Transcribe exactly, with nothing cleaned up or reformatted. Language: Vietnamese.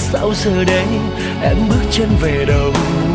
sao giờ đây em bước chân về đâu.